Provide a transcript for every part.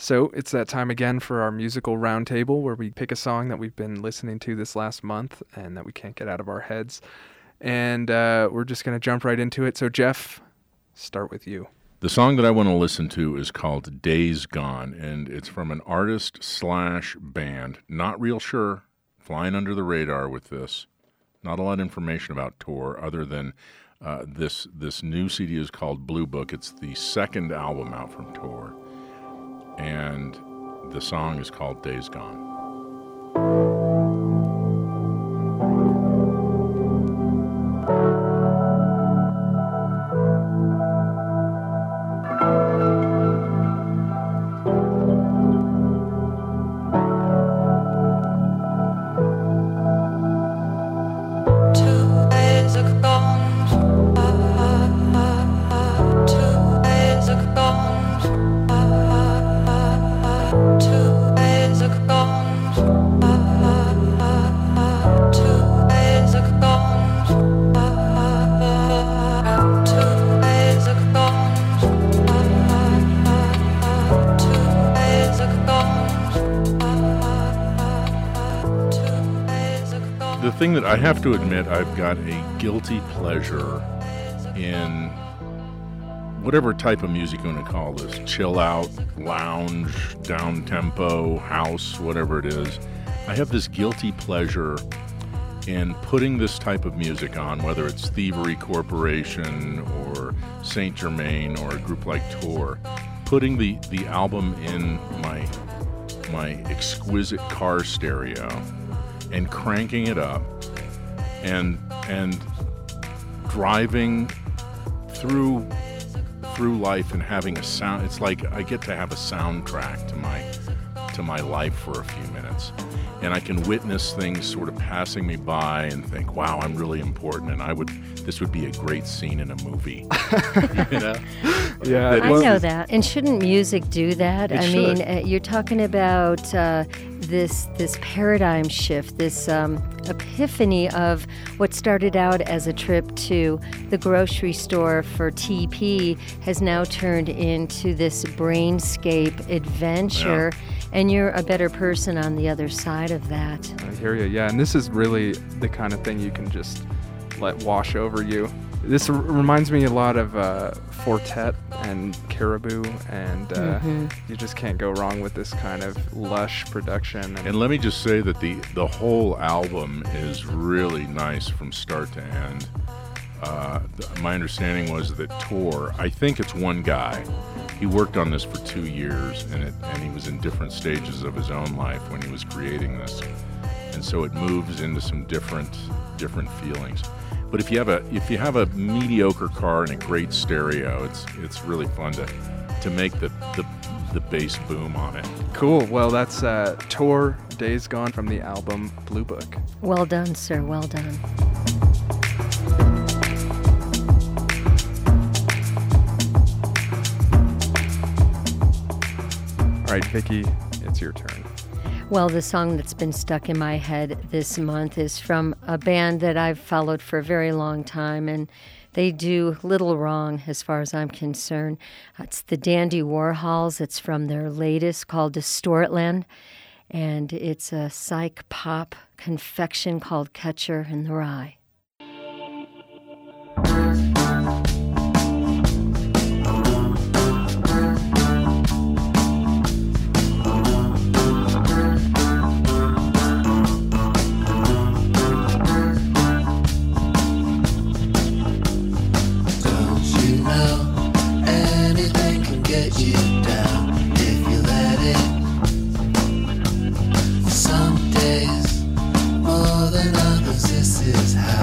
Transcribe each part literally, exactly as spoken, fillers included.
So it's that time again for our musical roundtable where we pick a song that we've been listening to this last month and that we can't get out of our heads. And uh, we're just going to jump right into it. So Jeff, start with you. The song that I want to listen to is called Days Gone, and it's from an artist slash band. Not real sure, flying under the radar with this. Not a lot of information about Tor other than uh, this this new C D is called Blue Book. It's the second album out from Tor. And the song is called Days Gone. The thing that I have to admit, I've got a guilty pleasure in whatever type of music you want to call this, chill out, lounge, down tempo, house, whatever it is. I have this guilty pleasure in putting this type of music on, whether it's Thievery Corporation or Saint Germain or a group like Tor, putting the, the album in my my exquisite car stereo and cranking it up and and driving through through life and having a sound. It's like I get to have a soundtrack to my to my life for a few minutes, and I can witness things sort of passing me by and think, wow, I'm really important, and I would this would be a great scene in a movie. You know? Yeah, I know that. And shouldn't music do that? It I should. mean, uh, you're talking about uh, this this paradigm shift, this um, epiphany of what started out as a trip to the grocery store for T P has now turned into this brainscape adventure. Yeah. And you're a better person on the other side of that. I hear you. Yeah, and this is really the kind of thing you can just let wash over you. This r- reminds me a lot of uh, Fortet and Caribou, and uh, Mm-hmm. you just can't go wrong with this kind of lush production. And let me just say that the, the whole album is really nice from start to end. Uh, th- my understanding was that Tor, I think it's one guy. He worked on this for two years, and it, and he was in different stages of his own life when he was creating this, and so it moves into some different different feelings. But if you have a if you have a mediocre car and a great stereo, it's it's really fun to to make the the, the bass boom on it. Cool. Well, that's uh, Tor, Days Gone from the album Blue Book. Well done, sir. Well done. All right, Vicky, it's your turn. Well, the song that's been stuck in my head this month is from a band that I've followed for a very long time, and they do little wrong as far as I'm concerned. It's the Dandy Warhols. It's from their latest called Distortland, and it's a psych pop confection called Catcher in the Rye. Some days, more than others, this is how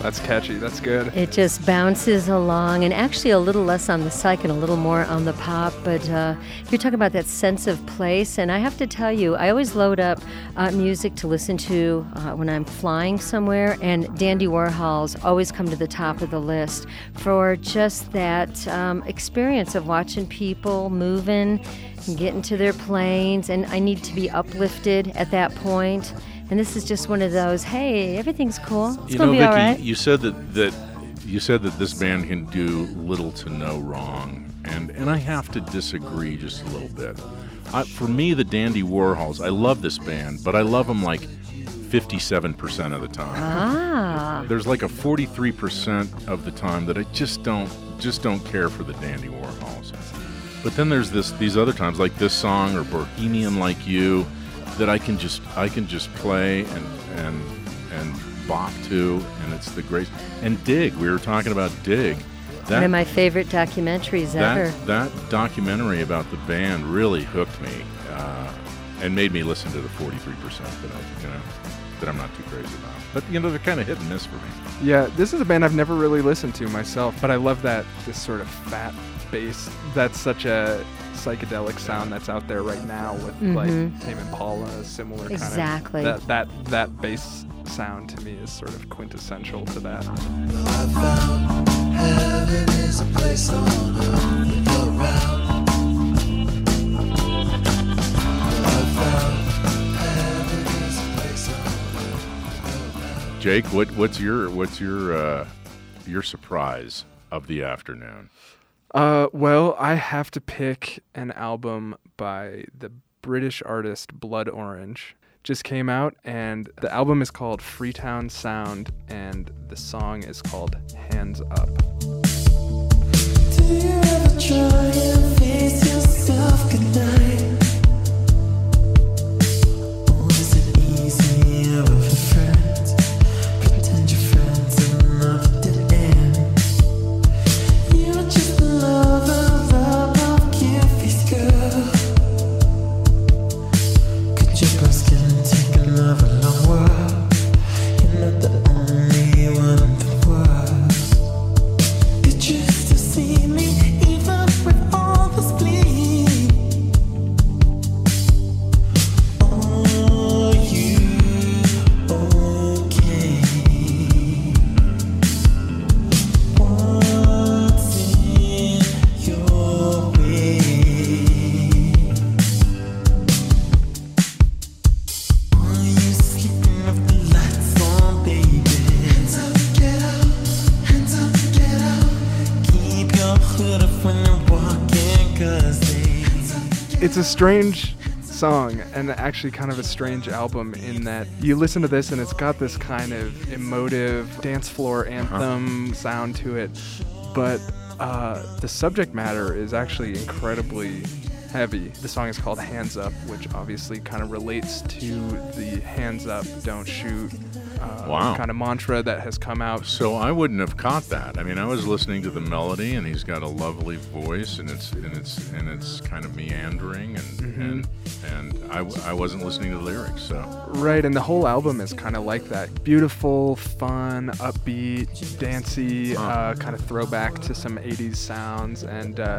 That's catchy. That's good. It just bounces along, and actually a little less on the psych and a little more on the pop. But uh, you're talking about that sense of place, and I have to tell you, I always load up uh, music to listen to uh, when I'm flying somewhere, and Dandy Warhols always come to the top of the list for just that um, experience of watching people moving and getting to their planes, and I need to be uplifted at that point. And this is just one of those, hey, everything's cool. It's you going know, to be Vicki, all right. you said that, that you said that this band can do little to no wrong, and and I have to disagree just a little bit. I, for me, the Dandy Warhols, I love this band, but I love them like fifty-seven percent of the time. Ah. There's like a forty-three percent of the time that I just don't just don't care for the Dandy Warhols. But then there's this these other times, like this song or Bohemian Like You, that I can just I can just play and and and bop to, and it's the great. And Dig, we were talking about Dig. That, One of my favorite documentaries that, ever. That documentary about the band really hooked me, uh, and made me listen to the forty-three percent that I, you know, that I'm not too crazy about. But you know, they're kind of hit and miss for me. Yeah, this is a band I've never really listened to myself, but I love that this sort of fat bass. That's such a psychedelic sound that's out there right now with Mm-hmm. like Tame Impala, similar Exactly. kind of that that that bass sound to me is sort of quintessential to that. I found heaven is a place on earth when you're around. I found heaven is a place on earth when you're around. Jake, what what's your what's your uh, your surprise of the afternoon? Uh, well, I have to pick an album by the British artist Blood Orange. Just came out, and the album is called Freetown Sound, and the song is called Hands Up. Do you ever try and face yourself goodnight? Or is it easier with your friends? Pretend you're friends in another dead end. You're just a lover of a cute-faced girl. Could your brown skin take another long while? You're not the only one in the world. Could you still see me even with all this bleed? Are you okay? What's in your way? Are you sleeping with the lights on, baby? Hands up, get out. Hands up, get out. Keep your hood up when you're walking, 'cause they. It's a strange song, and actually kind of a strange album in that you listen to this and it's got this kind of emotive dance floor anthem sound to it, but uh, the subject matter is actually incredibly heavy. The song is called Hands Up, which obviously kind of relates to the hands up, don't shoot uh, Wow. kind of mantra that has come out. So I wouldn't have caught that. I mean, I was listening to the melody, and he's got a lovely voice, and it's and it's and it's kind of meandering, and and and I, w- I wasn't listening to the lyrics. So Right, and the whole album is kind of like that. Beautiful, fun, upbeat, dancey, uh, kind of throwback to some eighties sounds, and uh,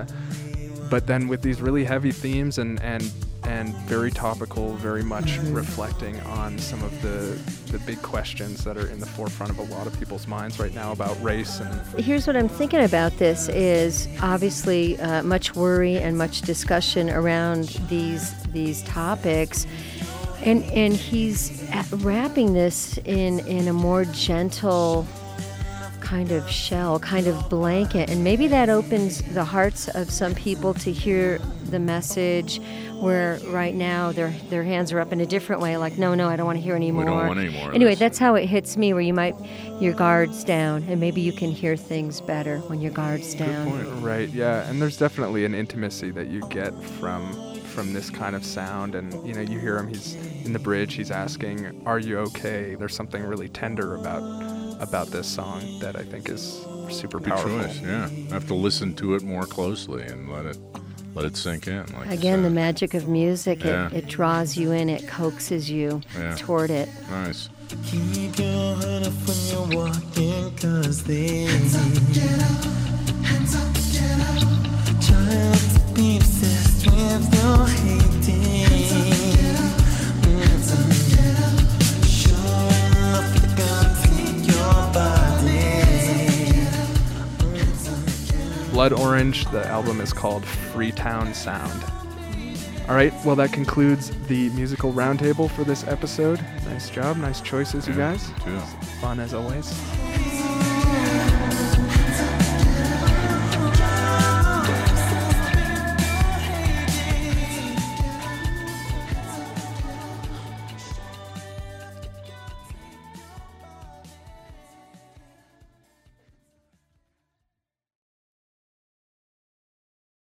but then with these really heavy themes and and and very topical, very much reflecting on some of the the big questions that are in the forefront of a lot of people's minds right now about race. And Here's what I'm thinking about this is obviously uh, much worry and much discussion around these these topics. And and he's at- wrapping this in, in a more gentle kind of shell, kind of blanket. And maybe that opens the hearts of some people to hear the message where right now their their hands are up in a different way, like, no, no, I don't want to hear anymore. we don't want any more of Anyway, this. that's how it hits me, where you might, your guard's down, and maybe you can hear things better when your guard's down. right, yeah, and there's definitely an intimacy that you get from from this kind of sound, and you know, you hear him. He's in the bridge. He's asking, "Are you okay?" There's something really tender about about this song that I think is super good powerful. choice. Yeah, I have to listen to it more closely and let it let it sink in. Like you Again, the said. magic of music, Yeah. it, it draws you in, it coaxes you Yeah. toward it. Nice. Keep your head up when you're walking, cause they hands up, get up, hands up, get up. Try not to be obsessed with your hating. Hands up, get up, hands up, get up. Sure enough, they're gonna take your body. Hands up, get up. Blood Orange, the album is called Freetown Sound. All right, well, that concludes the musical roundtable for this episode. Nice job, nice choices, you Yeah, guys. too. Fun as always.